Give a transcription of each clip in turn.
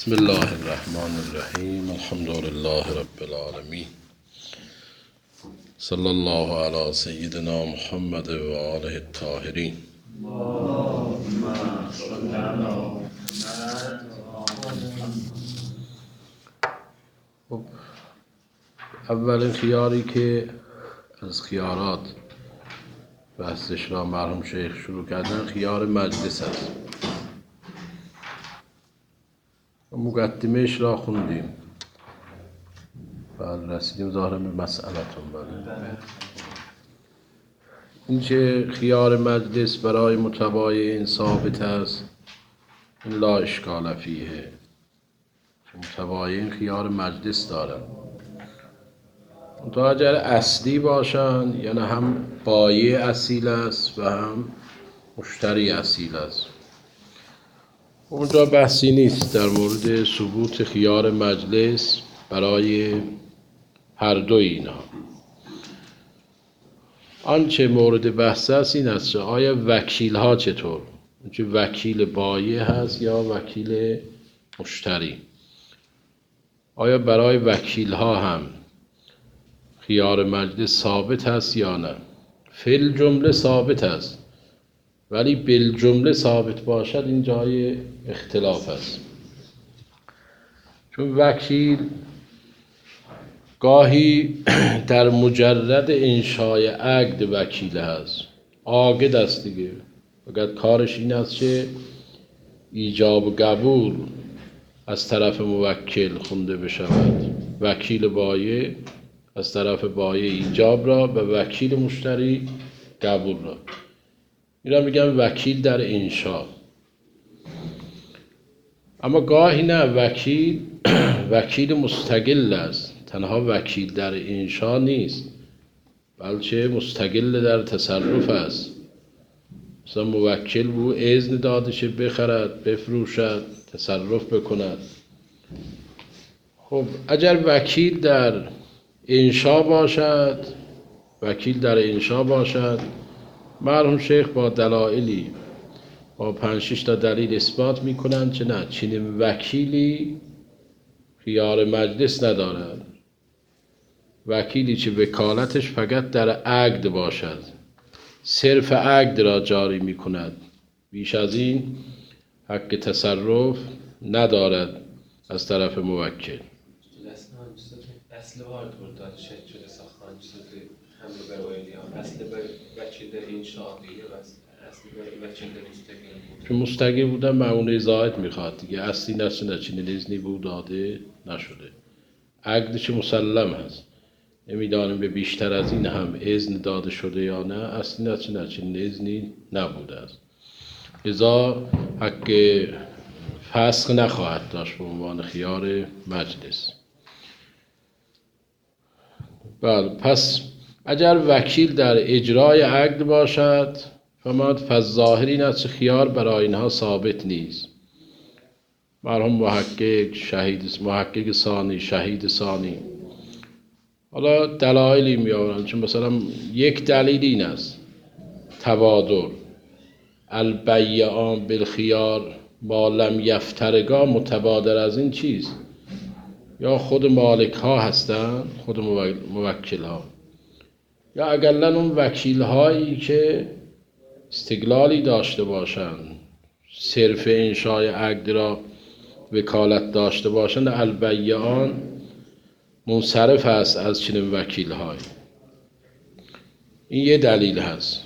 بسم الله الرحمن الرحیم. الحمد لله رب العالمین. صلی الله علی سیدنا محمد و آله الطاهرین. خب اولین خیاری که از خیارات بحثش را مرحوم شیخ شروع کردن خیار مجلس است. مقدمهش را خوندیم. بله رسیدیم ظاهرا به مسئلتون. بله این که خیار مجلس برای متبایعین ثابت است این لا اشکال فیه. متبایعین خیار مجلس دارن تا اگر اصلی باشن، یعنی هم بایع اصیل است و هم مشتری اصیل است. اونجا بحثی نیست در مورد ثبوت خیار مجلس برای هر دو اینها. آنچه مورد بحث است این است آیا وکیل ها چطور؟ وکیل بایع هست یا وکیل مشتری؟ آیا برای وکیل ها هم خیار مجلس ثابت هست یا نه؟ فی الجمله ثابت است، ولی بالجمله ثابت باشد این جای اختلاف است. چون وکیل گاهی در مجرد انشای عقد وکیل هست، عاقد است دیگه، فقط کارش این است که ایجاب و قبول از طرف موکل خونده بشود. وکیل بایع از طرف بایع ایجاب را و وکیل مشتری قبول را. اینا میگن وکیل در انشا. اما گاهی نه، وکیل مستقل است، تنها وکیل در انشا نیست بلکه مستقل در تصرف است. مثلا موکل به او اذن داده شه بخرد، بفروشد، تصرف بکند. خب اگر وکیل در انشا باشد، مرحوم شیخ با دلایلی، با 5-6 تا دلیل اثبات میکنند که نه، چنین وکیلی خیار مجلس ندارد. وکیلی که وکالتش فقط در عقد باشد، صرف عقد را جاری میکند، بیش از این حق تصرف ندارد از طرف موکل. اصل وارد بردار شد ساختن شده حمل برویلی ها. اصل وکیل در انشاء دیگه اصل وکیل در مستقل. چون مستقل بودن معونه زائد میخواد دیگه. اصلی نشده چنین اذنی بود داده نشده. عقدش مسلم هست، نمیدانیم به بیشتر از این هم اذن داده شده یا نه. اصلی نشده چنین اذنی نبوده است، لذا حق فسخ نخواهد داشت به عنوان خیار مجلس. بله، پس اگر وکیل در اجرای عقد باشد فالظاهر این است خیار برای اینها ثابت نیست. مرحوم محقق ثانی، شهید ثانی حالا دلایلی میآورند. چون مثلا یک دلیل این است تبادر البیعان بالخیار ما لم یفترقا. متبادر از این چیست؟ یا خود مالک ها هستن، خود موکل ها، یا اقلا اون وکیل هایی که استقلالی داشته باشند، صرف انشای عقد را وکالت داشته باشند. البیعان منصرف است از چنین وکیل های. این یه دلیل هست.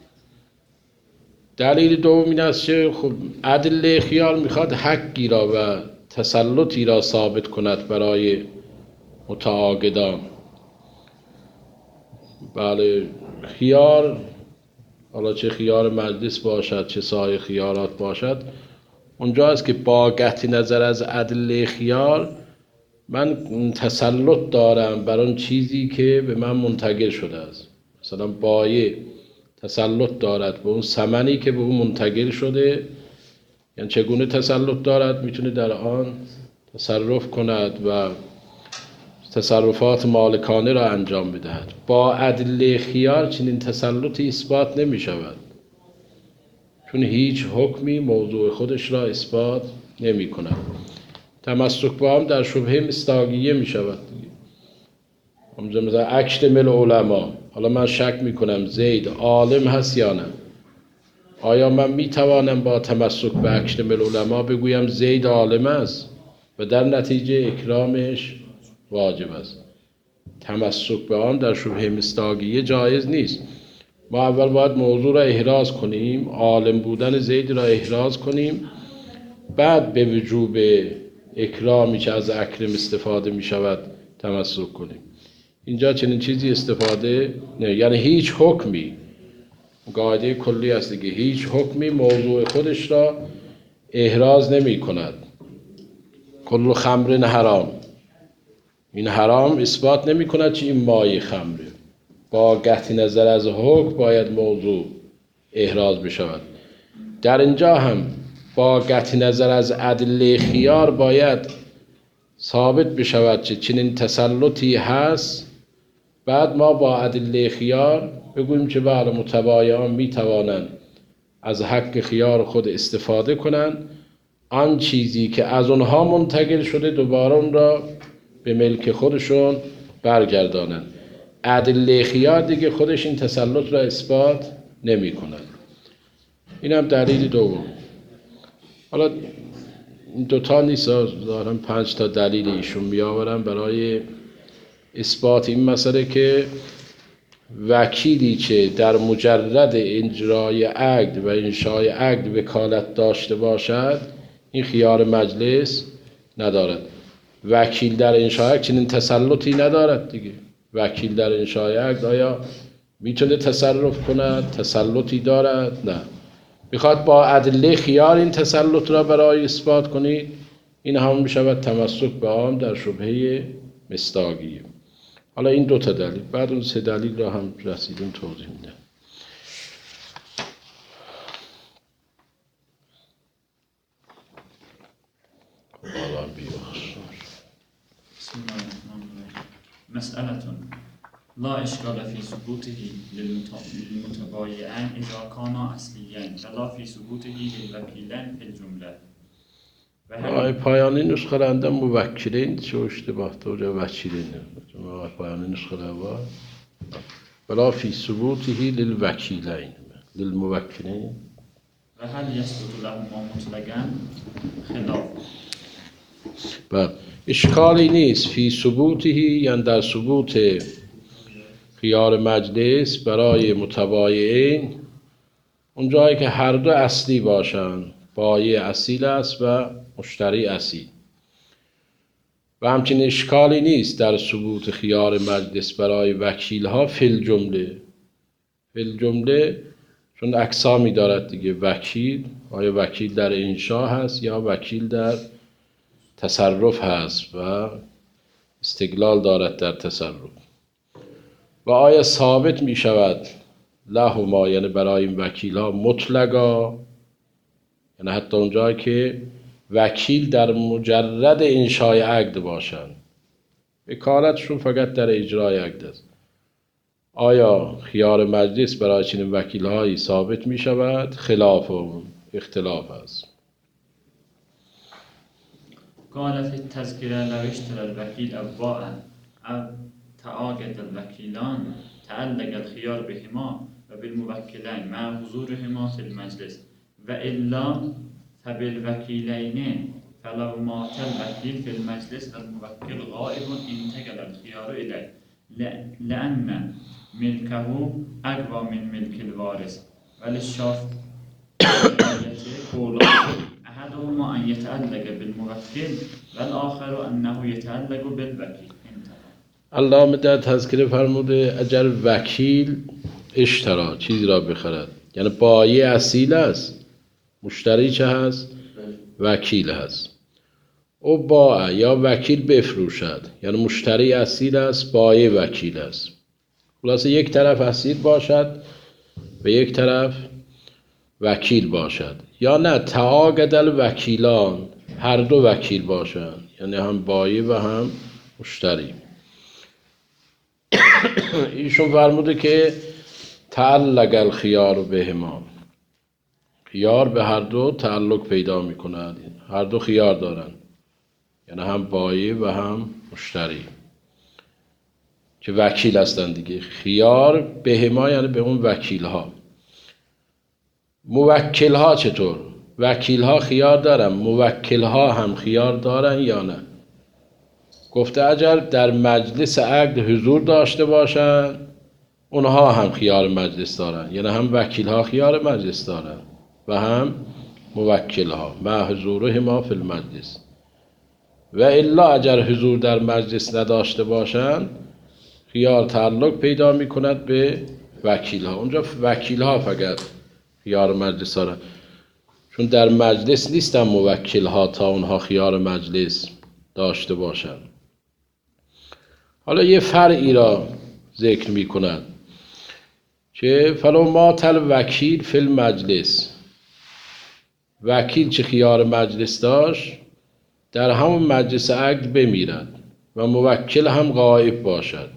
دلیل دوم این است که خب عدل خیار میخواد حقی را و تسلطی را ثابت کند برای متعاقدان. بله، خیار، حالا چه خیار مجلس باشد چه سایر خیارات باشد، اونجا است که با قطع نظر از عدل خیار من تسلط دارم بر اون چیزی که به من منتقل شده است. مثلا بایع تسلط دارد به اون ثمنی که به اون منتقل شده. یعنی چگونه تسلط دارد؟ میتونه در آن تصرف کند و تصرفات مالکانه را انجام بدهد. با عدل خیار چنین تسلطی اثبات نمی شود، چون هیچ حکمی موضوع خودش را اثبات نمی کند. تمسک با هم در شبهه مصداقیه می شود دیگه. مثلا اکتمل علما، حالا من شک می کنم زید عالم هست یا نه، آیا من می توانم با تمسک به اکتمل علما بگویم زید عالم است و در نتیجه اکرامش واجب است؟ تمسک به آن در شبهه مصداقیه جایز نیست. ما اول باید موضوع را احراز کنیم، عالم بودن زید را احراز کنیم، بعد به وجوب اکرامی که از اکرم استفاده می شود تمسک کنیم. اینجا چنین چیزی استفاده نه، یعنی هیچ حکمی، قاعده کلی است دیگه، هیچ حکمی موضوع خودش را احراز نمی کند. کل خمر حرام، این حرام اثبات نمی کند چه این مایه خمره. با قطع نظر از حکم باید موضوع احراز بشود. در اینجا هم با قطع نظر از ادله خیار باید ثابت بشود که چنین تسلطی هست، بعد ما با ادله خیار بگوییم که بله متبایعان می توانند از حق خیار خود استفاده کنند، آن چیزی که از اونها منتقل شده دوباره اون را به ملک خودشون برگردانند. ادله خیار دیگه خودش این تسلط را اثبات نمی کند. این هم دلیل دوم. حالا این دوتا نیست، ظاهراً 5 تا دلیل ایشون میآورن برای اثبات این مسئله که وکیلی که در مجرد اجرای عقد و انشای عقد وکالت داشته باشد این خیار مجلس ندارد. وکیل در انشای عقد چنین تسلطی ندارد دیگه. وکیل در انشای عقد آیا میتونه تصرف کند؟ تسلطی دارد؟ نه. میخواد با ادله خیار این تسلط را برای اثبات کنید، این هم میشود تمسک به آن در شبهه مصداقیه. حالا این 2 تا دلیل، بعد اون 3 دلیل را هم رسیدیم توضیح میدم. مسألة لا إشكال في ثبوته للمتبايعين إذا كانا أصليين ولا في ثبوته للوكيلين في الجملة. پایانی نسخه رنده موکلین چه اشتباه توجه وکیلین پایانی نسخه اول ولا في ثبوته للوكيلين للموكلين وهل يثبت لهما مطلقا خلاف. بعد اشکالی نیست فی ثبوته، یعنی در ثبوت خیار مجلس برای متبایعین اون جایی که هر دو اصلی باشند، بایع اصیل است و مشتری اصیل. و همچنین اشکالی نیست در ثبوت خیار مجلس برای وکیل ها فی الجمله. فی الجمله چون اقسامی دارد دیگه، وکیل، آیا وکیل در انشا هست یا وکیل در تصرف هست و استقلال دارد در تصرف، و آیا ثابت می شود لهما، یعنی برای این وکیل ها مطلقا، یعنی حتی اونجایی که وکیل در مجرد انشای عقد باشند، وکالتشون فقط در اجرای عقد است، آیا خیار مجلس برای چنین وکیل هایی ثابت می شود؟ خلاف و اختلاف است. قال في التذكرة لو اشترى الوكيل أو باع أو تعاقد الوكيلان تعلق الخيار بهما وبالموكلين مع حضورهما في المجلس وإلا فبالوكيلين فلو مات الوكيل في المجلس والموكل غائب انتقل الخيار إليه لأن ملكه أقوى من ملك الوارث. وللشافعية قولان أحدهما أن يتعلق بالموكل والآخر أنه يتعلق بالوكيل. علامه در تذکره فرموده اگر وکیل اشترا چیزی را بخرد، یعنی بایع اصیل است، مشتری چه هست؟ وکیل هست. او باع یا وکیل بفروشد، یعنی مشتری اصیل است، بایع وکیل است. خلاصه یک طرف اصیل باشد و یک طرف وکیل باشد، یا نه تعاقد الوکیلان، هر دو وکیل باشند، یعنی هم بایع و هم مشتری. ایشون فرموده که تعلق الخیار بهما، خیار به هر دو تعلق پیدا می کند، هر دو خیار دارند. یعنی هم بایع و هم مشتری که وکیل هستن دیگه. خیار بهما یعنی به اون وکیل ها. موکل ها چطور؟ وکیل ها خیار دارن، موکل ها هم خیار دارن یا نه؟ گفته اگر در مجلس عقد حضور داشته باشن اونها هم خیار مجلس دارن، یعنی هم وکیل ها خیار مجلس دارن و هم موکل ها مع حضورهما فی المجلس. و الا اگر حضور در مجلس نداشته باشن خیار تعلق پیدا می کند به وکیل ها. اونجا وکیل ها فقط خیار مجلس دارن، چون در مجلس نیستن موکل ها تا اونها خیار مجلس داشته باشن. حالا یه فرعی را ذکر می کند که فلو مات الوکیل فی المجلس، وکیل چه خیار مجلس داشت در همون مجلس عقد بمیرد و موکل هم غایب باشد،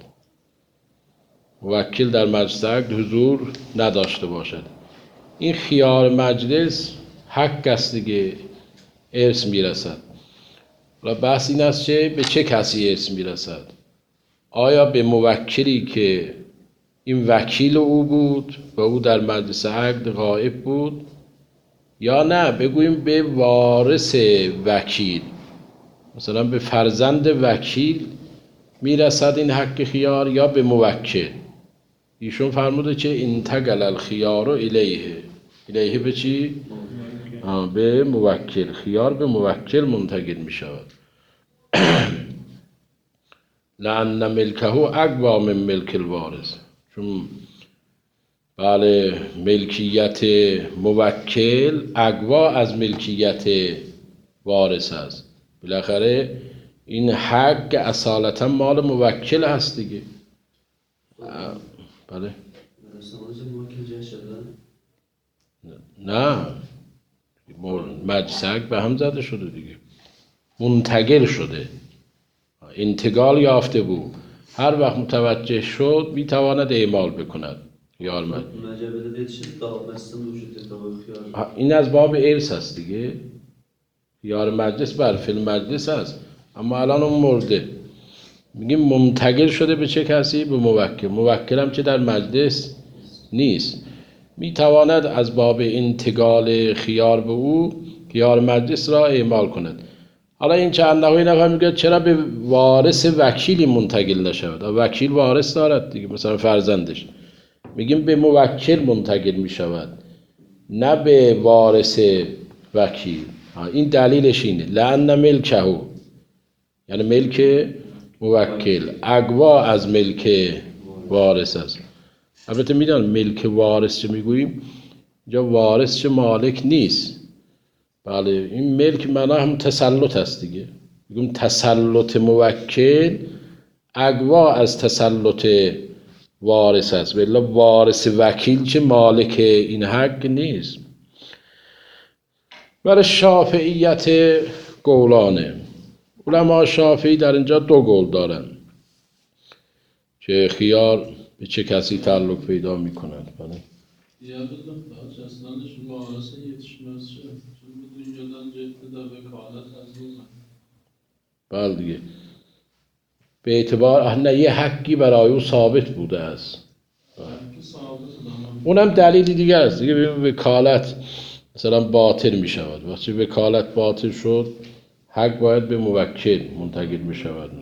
موکل در مجلس عقد حضور نداشته باشد، این خیار مجلس حق است دیگه، ارث میرسد. و بحث این است که به چه کسی ارث میرسد؟ آیا به موکلی که این وکیل او بود و او در مجلس عقد غایب بود، یا نه بگوییم به وارث وکیل، مثلا به فرزند وکیل میرسد این حق خیار، یا به موکل؟ ایشون فرموده که انتقل الخیار الیه به چی؟ به موکل. خیار به موکل منتقل می شود. لأن ملکه اقوا من ملک الوارث، چون بله ملکیت موکل اقوا از ملکیت وارث است. بالاخره این حق اصالتا مال موکل هست دیگه. بله نه مجلس عقد به هم زده شده دیگه، منتقل شده، انتقال یافته بود، هر وقت متوجه شد میتواند اعمال بکند خیار مجلس. این از باب ارث هست دیگه، خیار مجلس بر فی المجلس هست، اما الان اون مرده، میگیم منتقل شده به چه کسی؟ به موکل. موکل هم که در مجلس نیست، میتواند از باب انتقال خیار به او خیار مجلس را اعمال کند. حالا این چند نفر نفر میگه چرا به وارث وکیلی منتقل نشود؟ وکیل وارث دارد دیگه، مثلا فرزندش. میگیم به موکل منتقل میشود نه به وارث وکیل. این دلیلش اینه لأن ملکه، یعنی ملک موکل اقوا از ملک وارث است. البته میدونم ملک وارث چه میگوییم، اینجا وارث چه مالک نیست. بله این ملک معنا هم تسلط است دیگه، میگم تسلط موکل اقوا از تسلط وارث است، ولی وارث وکیل چه مالک این حق نیست. برای شافعیت قولانه، علما شافعی در اینجا دو قول دارن که خیار به چه کسی تعلق پیدا میکنند. بله یاد دادم اصلانش وارث یتیمش شد، چون بود اینجا ابتدا وکالت از اون. بله دیگه به اعتبار نه یه حقی برای او ثابت بوده است، اونم دلیلی دیگه است دیگه. وکالت مثلا باطل می شود، وقتی وکالت باطل شد حق باید به موکل منتقل می شود.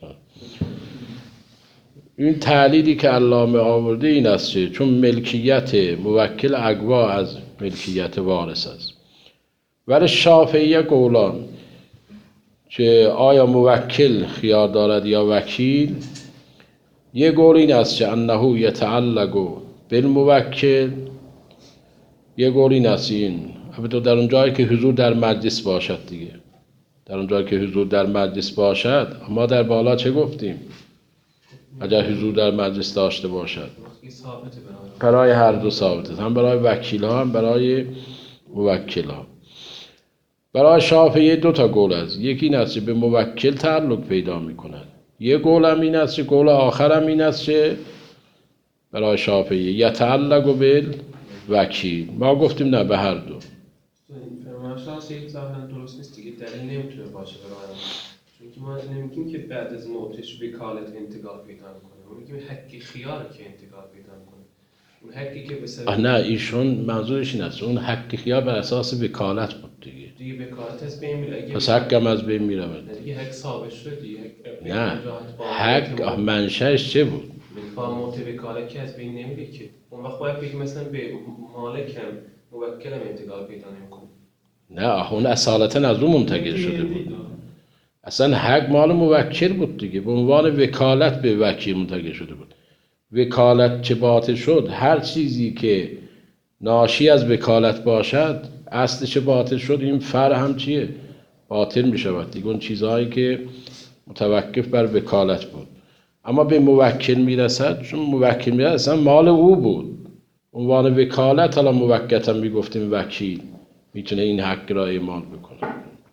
این تعلیلی که علامه آورده این است که چون ملکیت موکل اقوا از ملکیت وارث است. ولی شافعیه قولان که آیا موکل خیار دارد یا وکیل، یه قول این است که انه یتعلق بالموکل، یه قول این است این البته در اون جایی که حضور در مجلس باشد دیگه، در اون جایی که حضور در مجلس باشد. ما در بالا چه گفتیم؟ اگر حضور در مجلس داشته باشد برای هر دو ثابت است، هم برای وکیل ها هم برای موکل ها. برای شافعی دو تا قول است، یکی این است که به موکل تعلق پیدا می کند، یه قول هم این است که قول آخر هم این است که برای شافعی یتعلق بالوکیل. ما گفتیم نه به هر دو. فرمایشات یک ظاهرا درست نیست دیگه، دلیل نمیتونه باشه برای چون که ما نمیگیم که بعد از موتش وکالت انتقال پیدا میکنه، ما میگیم حق خیار که انتقال پیدا میکنه. اون حقی که به سبب نه ایشون منظورش این است اون حق خیار بر اساس وکالت بود دیگه وکالت از بین میره. پس حقم از بین میره. دیگه حق ثابت شد دیگه. نه حق منشأش چه بود؟ با موت وکالت که از بین نمیره که. اون وقت باید بگیم مثلا به مالکم موکلم انتقال پیدا نمیکنه. نه اون اصالتا از اون منتقل شده بود. اصلا حق مال موکل بود دیگه، به عنوان وکالت به وکیل منتقل شده بود. وکالت چه باطل شد، هر چیزی که ناشی از وکالت باشد اصل چه باطل شد، این فرع هم چیه؟ باطل می شود دیگه. اون چیزهایی که متوقف بر وکالت بود اما به موکل می رسد، چون موکل می رسد اصلا مال او بود، عنوان وکالت حالا موقتا می گفتیم وکیل میتونه این حق را اعمال بکنه.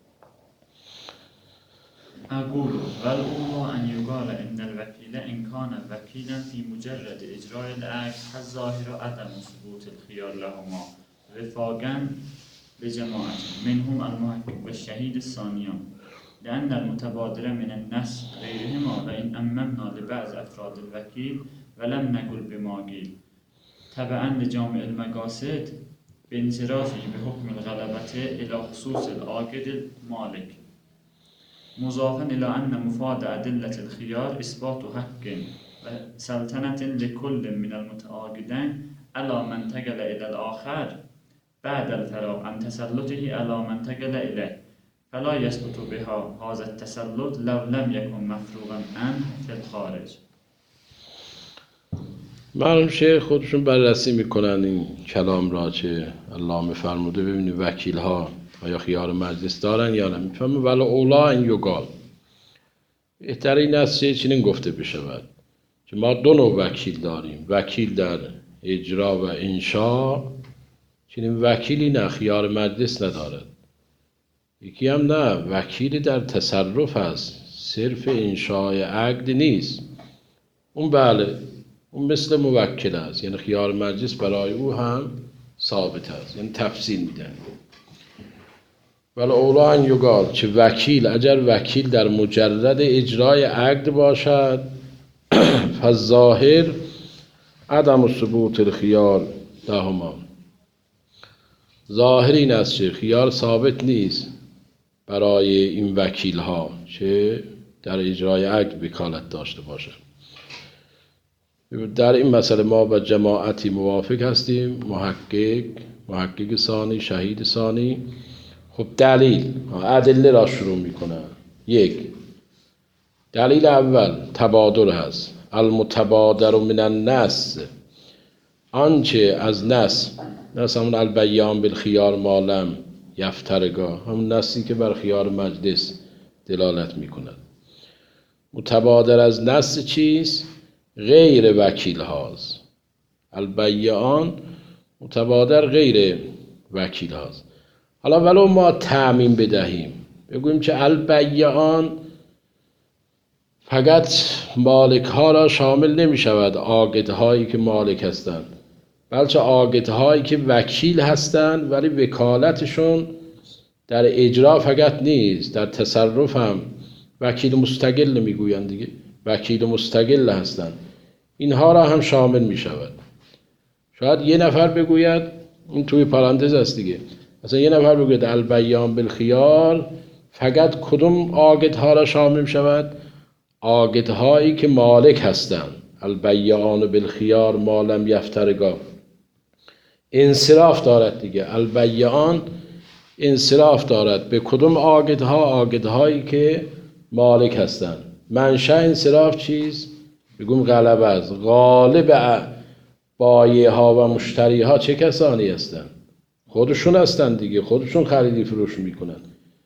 أقول والأولى أن يقال إن الوكيل إن كان وكيلا في مجرد إجراء العقد فالظاهر عدم ثبوت الخيار لهما وفاقا لجماعة منهم المحقق والشهيد الثانيان، لأن المتبادر من النص غيرهما، وإن أممنا لبعض أفراد الوكيل ولم نقل بما قيل تبعا لجامع المقاصد بانصرافه بحكم الغلبة إلى خصوص العاقد المالك، مضافا إلى أن مفاد أدلة الخيار إثبات حق وسلطنة لكل من المتعاقدين على من انتقل إلى الآخر بعد الفراغ عن تسلطه على من انتقل إليه، فلا يسقط بها هذا التسلط لو لم يكن مفروغا عنه في الخارج. معلوم شیخ خودشون بررسی میکنن این کلام را که علامه فرموده، ببینید وکیل ها آیا خیار مجلس دارن یا نه. میفهمه ولی اولا این یقال، بهتر این است که چنین گفته بشود که ما دو نوع وکیل داریم، وکیل در اجرا و انشاء، چنین وکیلی نه خیار مجلس ندارد. یکی هم نه وکیلی در تصرف است، صرف انشاء عقد نیست، اون بله اون مثل موکل است، یعنی خیار مجلس برای او هم ثابت است، یعنی تفصیل میدن. ولی اولا ان یقال که وکیل اگر وکیل در مجرد اجرای عقد باشد فالظاهر عدم ثبوت الخیار لهما، ظاهر این است که خیار ثابت نیست برای این وکیل ها که در اجرای عقد وکالت داشته باشد. در این مسئله ما با جماعتی موافق هستیم، محقق ثانی، شهید ثانی. خب دلیل ادله را شروع میکنن. یک، دلیل اول تبادر هست، المتبادر من النص، آنچه از نص همون البیان بالخیار ما لم یفترقا، همون نصی که بر خیار مجلس دلالت میکند. متبادر از نص چیست؟ غیر وکیل هاست. البیان متبادر غیر وکیل هاست. حالا ولو ما تعمیم بدهیم بگوییم که البیان فقط مالک ها را شامل نمی شود، عاقد هایی که مالک هستند، بلکه عاقد هایی که وکیل هستند ولی وکالتشون در اجرا فقط نیست، در تصرف هم وکیل مستقل میگویند دیگه، وکیل مستقل هستند، اینها را هم شامل می شود. شاید یه نفر بگوید، این توی پرانتز است دیگه، مثلا یه نفر بگوید البیان بالخیار فقط کدوم عاقدها را شامل می شود؟ عاقدهایی که مالک هستند. البیان بالخیار ما لم یفترقا، انصراف دارد دیگه. البیان انصراف دارد به کدوم عاقدها؟ عاقدهایی که مالک هستند. منشأ انصراف چیست؟ بگویم غلبه است. غالب بایع ها و مشتری ها چه کسانی هستند؟ خودشون هستند دیگه، خودشون خریدی فروش میکنن.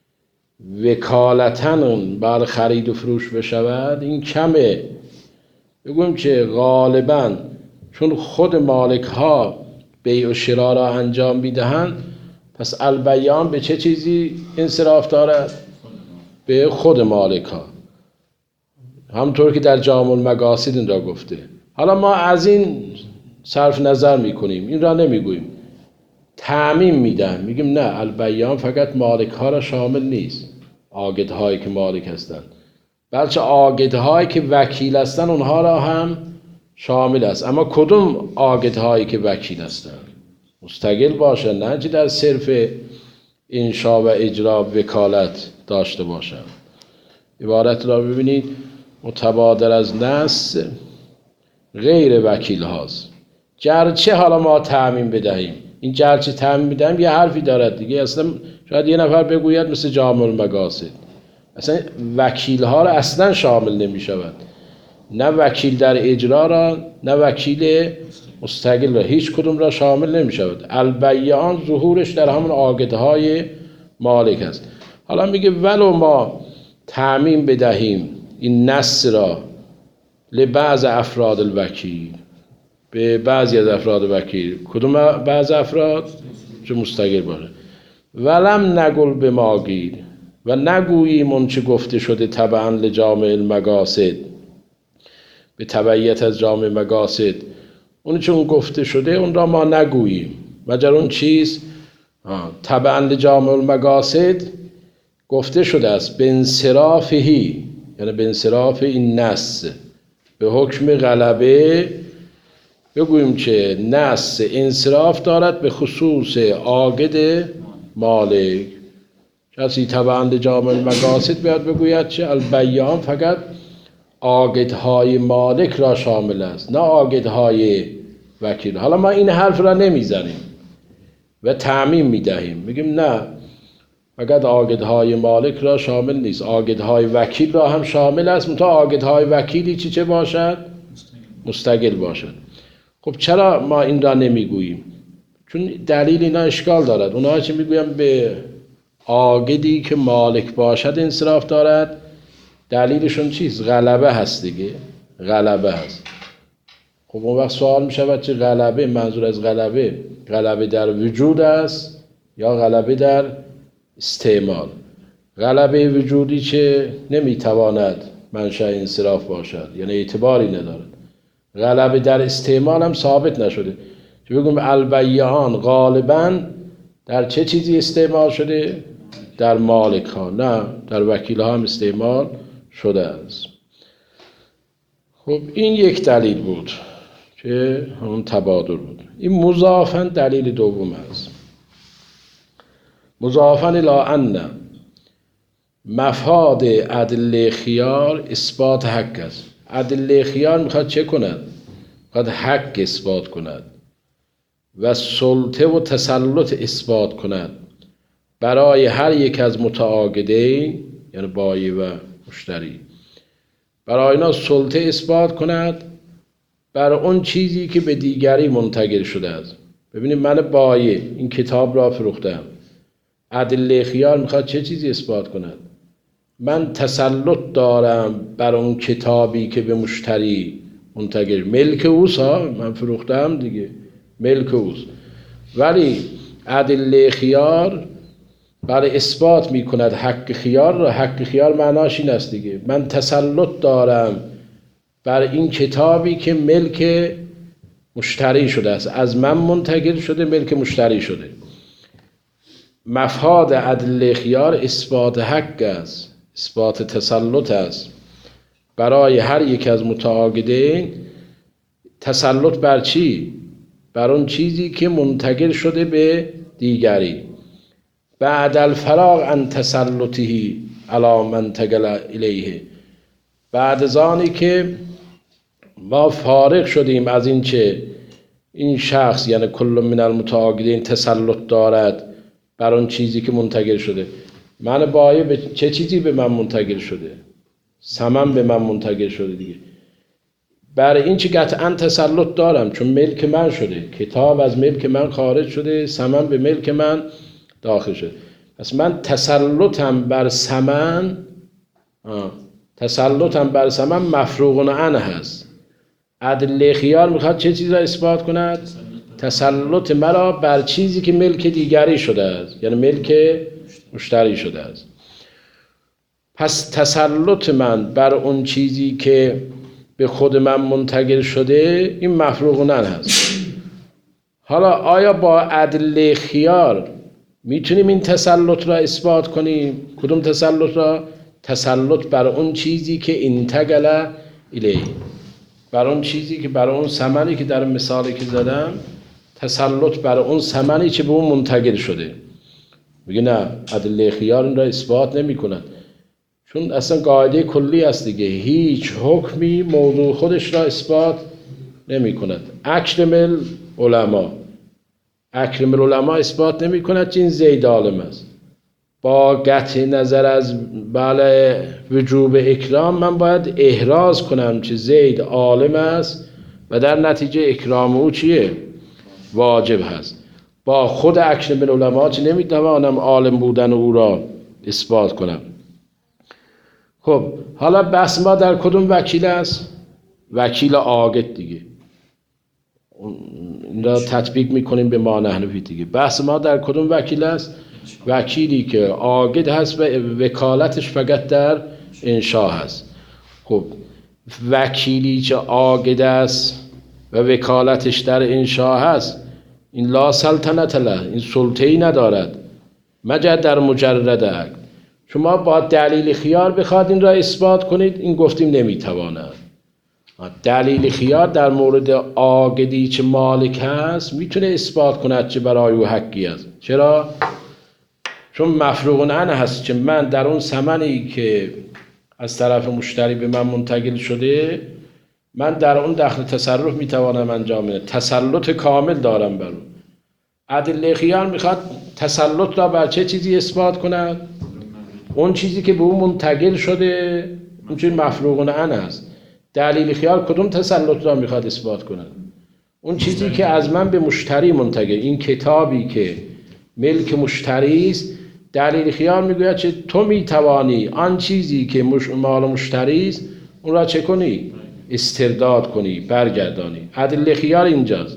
وکالتن بر خرید و فروش بشود این کمه. بگویم که غالبا چون خود مالک ها بیع و شرا را انجام میدهند، پس البیان به چه چیزی انصراف دارد؟ به خود مالک ها، همونطور که در جامع المقاصد این را گفته. حالا ما از این صرف نظر میکنیم، این را نمیگوییم، تعمیم میدن، میگیم نه البیان فقط مالک ها را شامل نیست، عاقدهایی که مالک هستند، بلکه عاقدهایی که وکیل هستند اونها را هم شامل است. اما کدوم عاقدهایی که وکیل هستند؟ مستقل باشه، نه که در صرف انشا و اجرا وکالت داشته باشند. عبارت را ببینید، متبادر از نص غیر وکیل هاست. گرچه حالا ما تعمیم بدهیم، این گرچه تعمیم بدهیم یه حرفی دارد دیگه. اصلا شاید یه نفر بگوید مثل جامع المقاصد اصلا وکیل ها را اصلا شامل نمی شود، نه وکیل در اجرا را نه وکیل مستقل را، هیچ کدوم را شامل نمی شود. البیعان ظهورش در همون عاقدهای مالک است. حالا میگه ولو ما تعمیم بدهیم این نص را لبعض افراد الوکیل، به بعضی از افراد وکیل، کدوم بعض افراد؟ چه مستقل باشه. ولم نگل به ماگیر، و نگوییم اون چه گفته شده تبعا لجامع المقاصد، به تبعیت از جامع مقاصد، اون چون گفته شده اون را ما نگوییم، مگر اون چیز تبعا لجامع المقاصد گفته شده است به انصرافهی، یعنی به انصراف این نص به حکم غلبه، بگوییم که نص انصراف دارد به خصوص عاقد مالک. کسی تبعا لجامع المقاصد بیاد بگوید چه البیعان فقط عاقدهای مالک را شامل است، نه عاقدهای وکیل. حالا ما این حرف را نمیزنیم و تعمیم میدهیم، میگیم نه، فقط عاقدهای مالک را شامل نیست، عاقدهای وکیل را هم شامل است، منتها عاقدهای وکیلی چه باشد؟ مستقل باشد. خب چرا ما این را نمیگوییم؟ چون دلیل اینا اشکال دارد. اونها چه میگویم؟ به عاقدی که مالک باشد انصراف دارد. دلیلشون چیست؟ غلبه هست دیگه، غلبه هست. خب اون وقت سوال می شود چه غلبه؟ منظور از غلبه در وجود است یا غلبه در استعمال؟ غلبه وجودی چه نمیتواند منشأ انصراف باشد، یعنی اعتباری ندارد. غلبه در استعمال هم ثابت نشده. چه بگم البیعان غالباً در چه چیزی استعمال شده؟ در مالک ها، نه در وکیل ها هم استعمال شده است. خب این یک دلیل بود که همون تبادر بود. این مضافاً دلیل دوم است. مضافاً الی ان مفاد ادله خیار اثبات حق است. ادله خیار میخواد چه کند؟ میخواد حق اثبات کند و سلطه و تسلط اثبات کند برای هر یک از متعاقدین، یعنی بایع و مشتری. برای اینا سلطه اثبات کند بر اون چیزی که به دیگری منتقل شده است. ببینید من بایع این کتاب را فروختم، ادله خیار میخواد چه چیزی اثبات کند؟ من تسلط دارم بر اون کتابی که به مشتری منتقل، ملک اوست ها، من فروختم دیگه، ملک اوست. ولی ادله خیار برای اثبات میکند حق خیار را. حق خیار معناش این است دیگه، من تسلط دارم بر این کتابی که ملک مشتری شده است، از من منتقل شده، ملک مشتری شده. مفاد ادله خیار اثبات حق است، اثبات تسلط است برای هر یک از متعاقدین. تسلط بر چی؟ بر اون چیزی که منتقل شده به دیگری. بعد الفراغ عن تسلطه علی من انتقل الیه، بعد از آنی که ما فارغ شدیم از این چه این شخص، یعنی کل من المتعاقدین تسلط دارد بر اون چیزی که منتقل شده. من بایع به چه چیزی به من منتقل شده؟ ثمن به من منتقل شده دیگه. برای این چه قطعا تسلط دارم، چون ملک من شده، کتاب از ملک من خارج شده، ثمن به ملک من داخل شده. پس من تسلطم بر ثمن، تسلطم بر ثمن مفروغ عنه هست. ادله خیار میخواد چه چیز را اثبات کند؟ تسلط مرا بر چیزی که ملک دیگری شده است، یعنی ملک مشتری شده است. پس تسلط من بر اون چیزی که به خود من منتقل شده این مفروغ عنه هست. حالا آیا با ادله خیار میتونیم این تسلط را اثبات کنیم. کدوم تسلط را؟ تسلط بر اون چیزی که انتقل الیه، بر اون چیزی که بر اون ثمری که در مثالی که زدم، تسلط بر اون ثمری که به اون منتقل شده. میگه نه، ادله خیار این را اثبات نمی کند، چون اصلا قاعده کلی است دیگه، هیچ حکمی موضوع خودش را اثبات نمی کند. اکرم العلماء اثبات نمی کند که این زید عالم است. با قطع نظر از وجوب اکرام من باید احراز کنم که زید عالم است و در نتیجه اکرام او چیه؟ واجب هست. با خود اکرم العلماء چه نمیتوانم عالم بودن او را اثبات کنم. خب حالا بحث ما در کدوم وکیل است؟ وکیل عاقد دیگه. این را تطبیق میکنیم به ما نحنفی دیگه. بحث ما در کدوم وکیل است؟ وکیلی که عاقد هست و وکالتش فقط در انشا هست. خب وکیلی که عاقد است و وکالتش در انشا هست، این لا سلطنت له، این سلطه‌ای ندارد مگر در مجرد عقد. شما با دلیل خیار بخواد این را اثبات کنید، این گفتیم نمیتواند. دلیل خیار در مورد عاقدی که مالک هست میتونه اثبات کند که برای او حقی است. چرا؟ چون مفروغ عنه هست که من در اون ثمنی که از طرف مشتری به من منتقل شده، من در اون دخل تصرف میتوانم انجام بدم، تسلط کامل دارم بر اون. ادله خیار میخواد تسلط را بر چه چیزی اثبات کند؟ اون چیزی که به اون منتقل شده، اون چیز مفروغ عنه است. دلیل خیار کدوم تسلط را میخواد اثبات کند؟ اون چیزی که از من به مشتری منتقل، این کتابی که ملک مشتری است، دلیل خیار میگوید که تو میتوانی آن چیزی که مال مشتری است اون را چه کنی؟ استرداد کنی، برگردانی. ادله خیار اینجاست.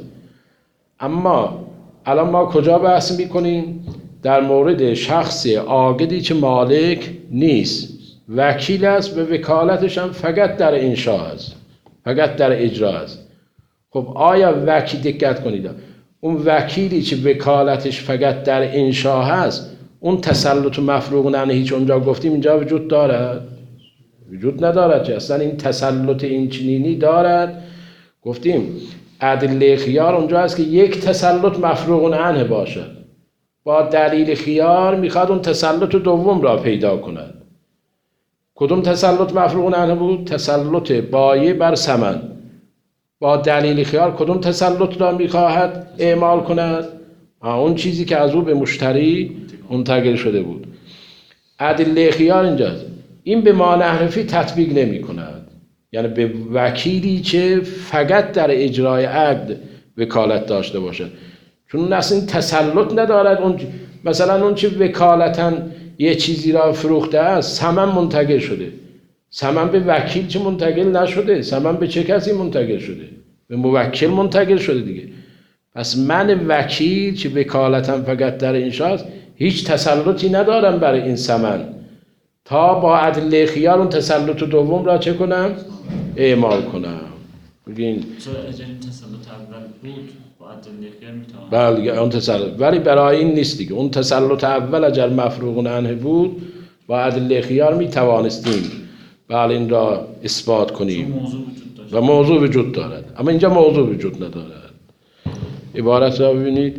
اما الان ما کجا بحث میکنیم؟ در مورد شخص عاقدی که مالک نیست، وکیل است و وکالتش هم فقط در انشا است، فقط در اجرا است. خب آیا وکیل، دقت کنید، اون وکیلی که وکالتش فقط در انشا هست، اون تسلط و مفروغ عنه هیچ اونجا گفتیم اینجا وجود دارد؟ وجود ندارد که اصلا این تسلط این چنینی دارد. گفتیم ادله خیار اونجا هست که یک تسلط مفروغ عنه باشد، با دلیل خیار میخواد اون تسلط دوم را پیدا کند. کدوم تسلط مفروغ عنه بود؟ تسلط بایع بر ثمن. با دلیل خیار کدوم تسلط را میخواهد اعمال کند؟ اون چیزی که از او به مشتری منتقل شده بود. ادله خیار اینجاست. این به ما نحنفی تطبیق نمی کند، یعنی به وکیلی که فقط در اجرای عقد وکالت داشته باشد، چون اون اصلا تسلط ندارد. اون مثلا اون چه وکالتاً یه چیزی را فروخته است، ثمن منتقل شده، ثمن به وکیل چه منتقل نشده، ثمن به چه کسی منتقل شده؟ به موکل منتقل شده دیگه. پس من وکیل که وکالتم فقط در انشاست، هیچ تسلطی ندارم برای این ثمن تا با ادله خیار اون تسلط دوم را چه کنم؟ اعمال کنم. بگین اگر این تسلط اول بود با ادله خیار میتوانم. بله اون تسلط، ولی برای این نیست دیگه. اون تسلط اول اگر مفروغ عنه بود با ادله خیار میتوانستیم بله این را اثبات کنیم و موضوع وجود دارد. اما اینجا موضوع وجود ندارد. عبارت را ببینید،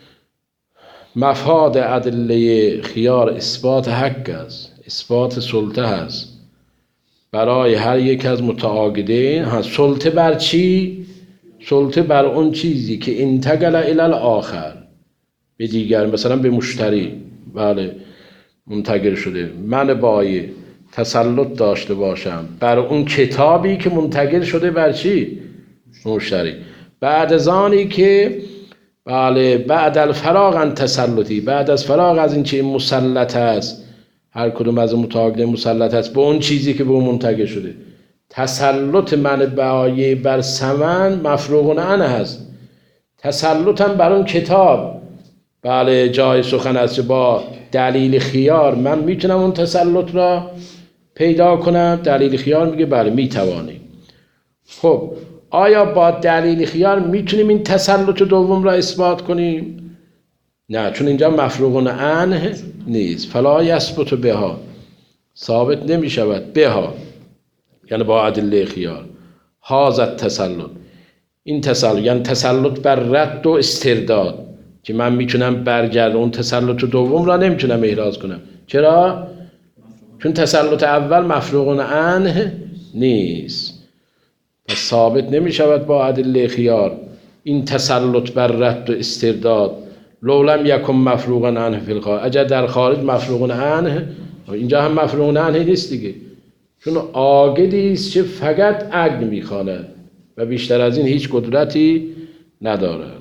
مفاد ادله خیار اثبات حق است، اثبات سلطه است برای هر یک از متعاقدین. سلطه بر چی؟ سلطه بر اون چیزی که انتقل الی الاخر، به دیگر، مثلا به مشتری بله منتقل شده. من بایع تسلط داشته باشم بر اون کتابی که منتقل شده بر چی؟ مشتری. بعد از آنی که بله بعد الفراغ عن تسلطی، بعد از فراغ از این چه مسلط است، هر کدوم از متعاقدین مسلط است به اون چیزی که به اون منتقل شده. تسلط من بایع بر ثمن مفروغ عنه هست، تسلطم بر اون کتاب بله جای سخن است که با دلیل خیار من میتونم اون تسلط را پیدا کنم. دلیل خیار میگه بله میتوانی. خب آیا با دلیل خیار میتونیم این تسلط دوم را اثبات کنیم؟ نه، چون اینجا مفروغ عنه نیست. فلا یثبت بها، ثابت نمی شود بها، یعنی با ادله خیار. هذا التسلط، این تسلط یعنی تسلط بر رد و استرداد، که من میتونم برگردم اون تسلط دوم را نمیتونم احراز کنم. چرا؟ چون تسلط اول مفروغ عنه نیست، پس ثابت نمی شود با ادله خیار این تسلط بر رد و استرداد. لو لم یکن مفروغ عنه فی الخارج، اگر در خارج مفروغ عنه، اینجا هم مفروغ عنه نیست دیگه، چون عاقدی است که فقط عقل میخواند و بیشتر از این هیچ قدرتی ندارد.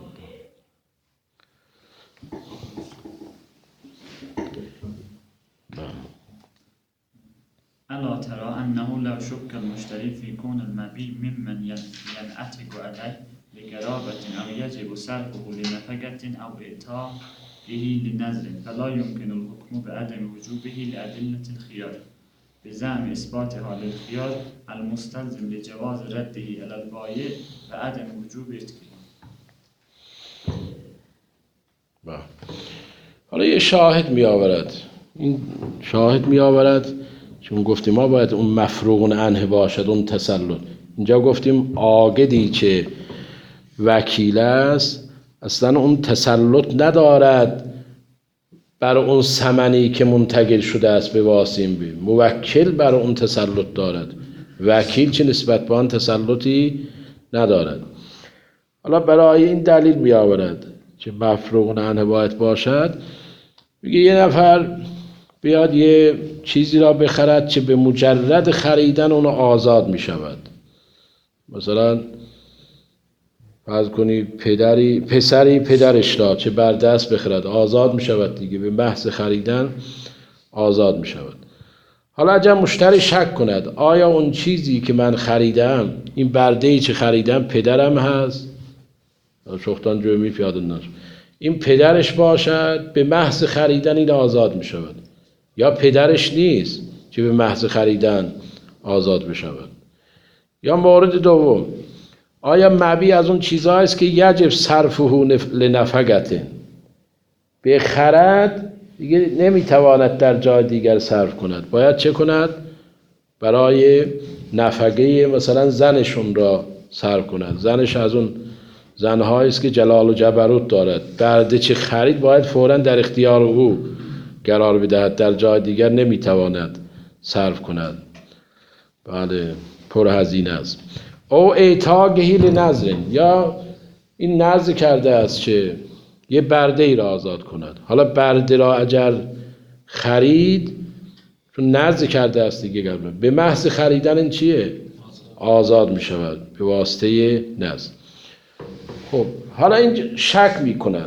الا ترى انه لو شك المشتري في كون المبيع ممن ينعتق عليه لقرابة او يجب صرفه لنفقة او اعطائه لنذر فلا يمكن الحكم بعدم وجوبه لأدلة الخيار بزعم اثباتها للخيار المستلزم لجواز رده على البائع وعدم وجوب اتقائه. حالا یه شاهد می آورد، این شاهد می آورد چون گفتیم ما باید اون مفروغ عنه باشد، اون تسلط. اینجا گفتیم عاقدی که وکیل است اصلا اون تسلط ندارد بر اون ثمنی که منتقل شده است به واسطه این بی. موکل بر اون تسلط دارد، وکیل چه نسبت به آن تسلطی ندارد. حالا برای این دلیل می آورد که مفروغ عنه باید باشد. میگه یه نفر بیاد یه چیزی را بخرد که به مجرد خریدن اون آزاد می شود. مثلا فرض کنی پسری پدرش را چه بر دست بخرد آزاد می شود دیگه، به محض خریدن آزاد می شود. حالا اگر مشتری شک کند آیا اون چیزی که من خریدم، این برده‌ای که خریدم پدرم هست، شختان جومی پیاده نشد، این پدرش باشد، به محض خریدن این آزاد می شود، یا پدرش نیست که به محض خریدن آزاد بشود. یا مورد دوم، آیا مبیع از اون چیزهایی است که یجب صرفه لنفقته، به خرد دیگه نمیتواند در جای دیگر صرف کند، باید چه کند؟ برای نفقه مثلا زنشون را صرف کند. زنش از اون زنهایی است که جلال و جبروت دارد، برده چه خرید باید فوراً در اختیار او قرار بدهد، در جای دیگر نمیتواند صرف کند. بله، پرهزینه است. او اعطائه لنذر، یا این نذر کرده است که یه برده ای را آزاد کند. حالا برده را اگر خرید، چون نذر کرده است دیگه، به محض خریدن این چیه؟ آزاد می شود به واسطه نذر. خب حالا این شک می کند،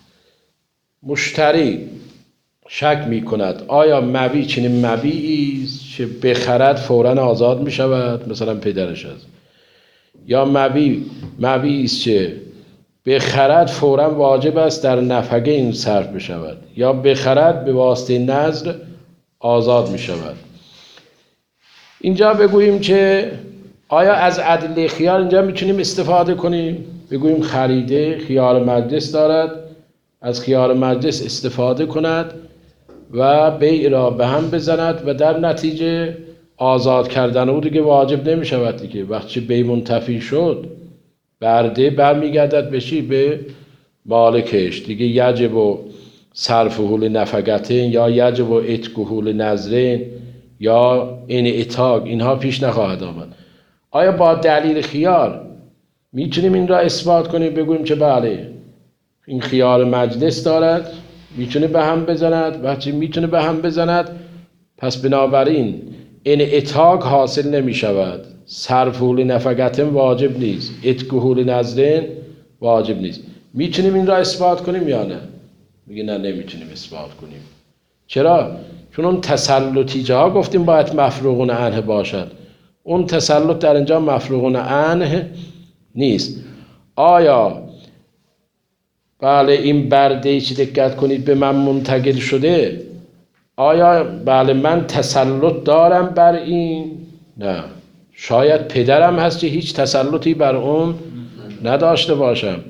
مشتری شک می کند آیا مبیع چنین مبیعی است که بخرد فوراً آزاد می شود، مثلا پدرش است، یا مبیعی است که بخرد فوراً واجب است در نفقه این صرف بشود، یا بخرد به واسطه نذر آزاد می شود. اینجا بگوییم که آیا از ادله خیار اینجا میتونیم استفاده کنیم؟ بگوییم خریده خیار مجلس دارد، از خیار مجلس استفاده کند و بیع را به هم بزند و در نتیجه آزاد کردن او دیگه واجب نمی شود دیگه. وقتی بیع منتفی شد برده برمیگردد بشی به مالکش دیگه، یجب صرفه لنفقتین یا یجب اتقه لنذرین یا انعتاق، اینها پیش نخواهد آمد. آیا با دلیل خیار میتونیم این را اثبات کنیم، بگوییم که بله این خیار مجلس دارد، میتونه به هم بزند، وقتی میتونه به هم بزند پس بنابراین انعتاق حاصل نمی شود، صرف لنفقتین واجب نیست، اتقه لنذرین واجب نیست. میتونیم این را اثبات کنیم یا نه؟ میگه نه نمیتونیم اثبات کنیم. چرا؟ چون اون تسلطی جاها گفتیم باید مفروغ عنه باشد، اون تسلط در اینجا مفروغ عنه نیست. آیا بله این برده چی دقت کنید به من منتقل شده، آیا بله من تسلط دارم بر این؟ نه، شاید پدرم هست که هیچ تسلطی بر اون نداشته باشم.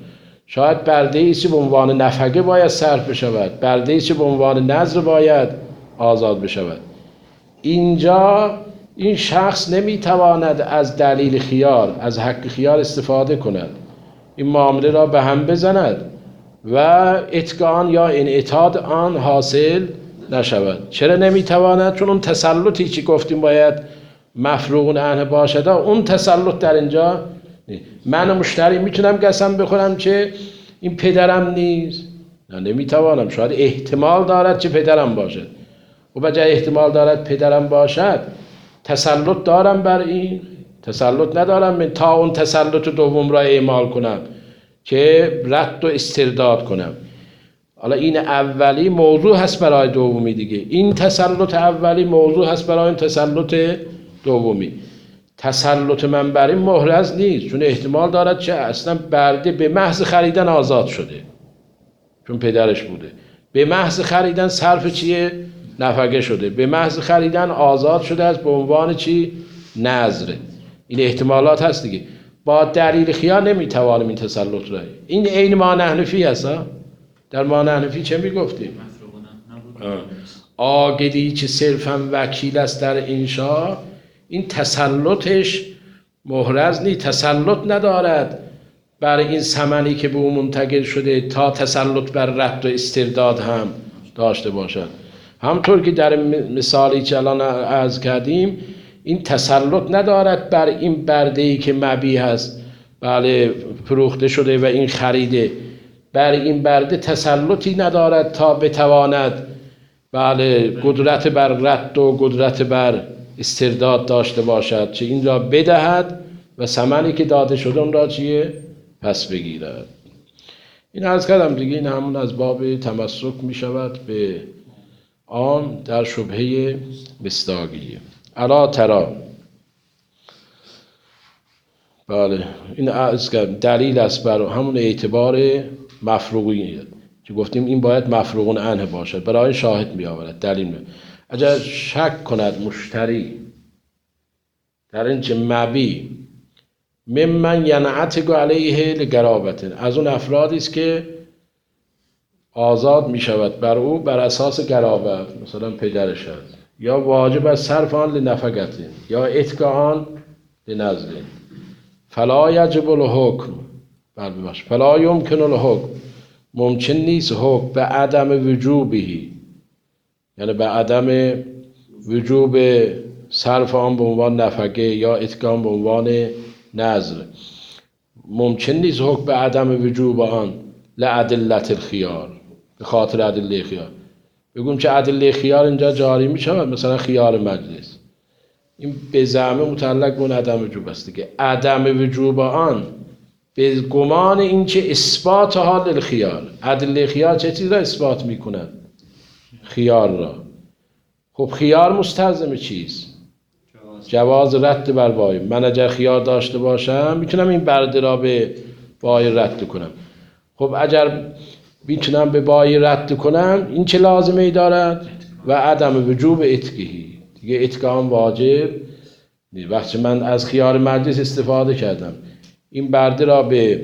شاید برده ایست به عنوان نفقه باید صرف بشود، برده ایست به عنوان نذر باید آزاد بشود. اینجا این شخص نمیتواند از دلیل خیار، از حق خیار استفاده کند، این معامله را به هم بزند و اتقان یا انعطاد آن حاصل نشود. چرا نمیتواند؟ چون اون تسلطی که گفتیم باید مفروغ عنه باشد، اون تسلط در اینجا نیست. من مشتری میتونم قسم بخورم که این پدرم نیست؟ نه، نمیتوانم. شاید احتمال دارد که پدرم باشد و بجای احتمال دارد پدرم باشد تسلط دارم بر این؟ تسلط ندارم من تا اون تسلط دوم را اعمال کنم که رد و استرداد کنم. حالا این اولی موضوع هست برای دومی دیگه، این تسلط اولی موضوع هست برای این تسلط دومی. تسلط من بر این محرز نیست، چون احتمال دارد که اصلا برده به محض خریدن آزاد شده چون پدرش بوده، به محض خریدن صرف چیه؟ نفقه شده، به محض خریدن آزاد شده از به عنوان چی؟ نذر. این احتمالات هست دیگه. با دلیل خیار نمیتوانیم این تسلط را. این عین مانع حنفی هست ها؟ در مانع حنفی چه میگفتیم؟ عاقدی که صرفا وکیل است در انشاء، این تسلطش محرز نیست، تسلط ندارد بر این ثمنی که به او منتقل شده تا تسلط بر رد و استرداد هم داشته باشد. همطور که در مثالی که الان عرض کردیم، این تسلط ندارد بر این برده‌ای که مبیع هست، بله فروخته شده و این خریده، بر این برده تسلطی ندارد تا بتواند بله قدرت بر رد و قدرت بر استرداد داشته باشد، چه این را بدهد و ثمنی که داده شده اون را چیه؟ پس بگیرد. این عرض کردم دیگه، این همون از باب تمسک می شود به آن در شبهه مصداقیه. الا ترا، بله این عرض کردم دلیل است بر همون اعتبار مفروغیت که گفتیم این باید مفروغ عنه باشد، برای شاهد می آورد دلیل می. اگر شک کند مشتری در اینکه مبیع ممن ینعتق علیه لقرابت، از اون افرادی است که آزاد می شود بر او بر اساس قرابت، مثلا پدرش است، یا واجب از صرف آن لنفقت یا اتق آن لنذر، فلا یجب الحکم، فلا یمکن الحکم، ممکن نیست حکم به عدم وجوبی، یعنی به عدم وجوب صرف آن به عنوان نفقه یا اتق آن به عنوان نذر، ممکن نیست حکم به عدم وجوب آن لعدلت الخیار، به خاطر ادله خیار. بگم که ادله خیار اینجا جاری می شود، مثلا خیار مجلس، این به زعم متعلق به عدم وجوب است دیگه. عدم وجوب آن به گمان این که اثبات حال الخیار، ادله خیار چه چیز را اثبات می کند؟ خیار را. خب خیار مستلزم چیست؟ جواز رد بر بای. من اگر خیار داشته باشم میتونم این برده را به بای رد کنم. خب اگر میتونم به بای رد کنم، این چه لازمه ای دارد؟ و عدم وجوب اتقی، دیگه اتقام واجب نیست. وقتی من از خیار مجلس استفاده کردم، این برده را به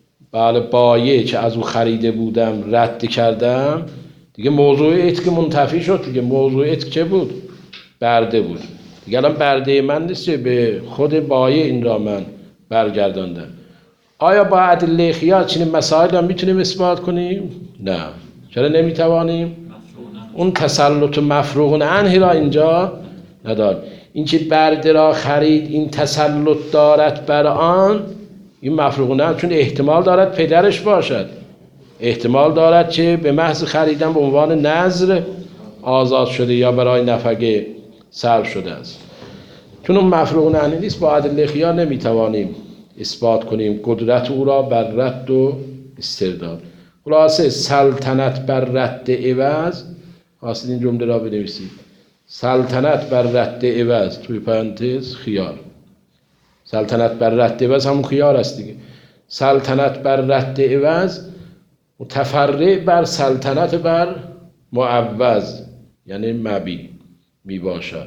بایه که از او خریده بودم رد کردم، دیگه موضوع اتق منتفی شد دیگه. موضوع اتق چه بود؟ برده بود دیگه. الان برده من نیست، به خود بایه این را من برگرداندم. آیا با ادله خیار چنین مسائل را میتونیم اثبات کنیم؟ نه. چرا نمیتوانیم؟ اون تسلط مفروغ عنه را اینجا ندار. این که برده را خرید این تسلط دارد بر آن، این مفروغ عنه، چون احتمال دارد پدرش باشد، احتمال دارد که به محض خریدن به عنوان نذر آزاد شده یا برای نفقه صرف شده است. چون اون مفروغ عنه نیست، با ادله خیار نمیتوانیم اثبات کنیم قدرت او را بر رد و استرداد. خلاصه سلطنت بر رد عوض، خواستید این جمله را بنویسید، سلطنت بر رد عوض توی پرانتز خیار، سلطنت بر رد عوض همون خیار است دیگه. سلطنت بر رد عوض متفرع بر سلطنت بر معوض، یعنی مبیع می باشد.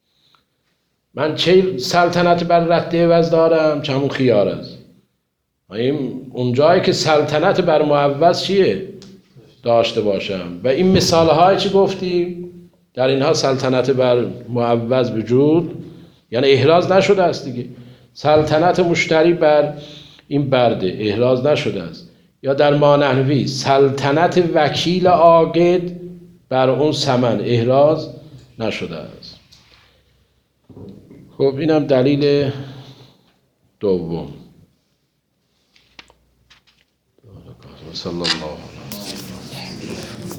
من چه سلطنت بر رد عوض دارم؟ چه همون خیار است. این اونجایی که سلطنت بر معوض چیه؟ داشته باشم. و این مثال های چی گفتیم؟ در اینها سلطنت بر معوض وجود، یعنی احراز نشده است دیگه. سلطنت مشتری بر این برده احراز نشده است. یا در مانحوی سلطنت وکیل عاقد بر اون ثمن احراز نشده است. خب اینم دلیل دوم. صلی الله علیه و سلم.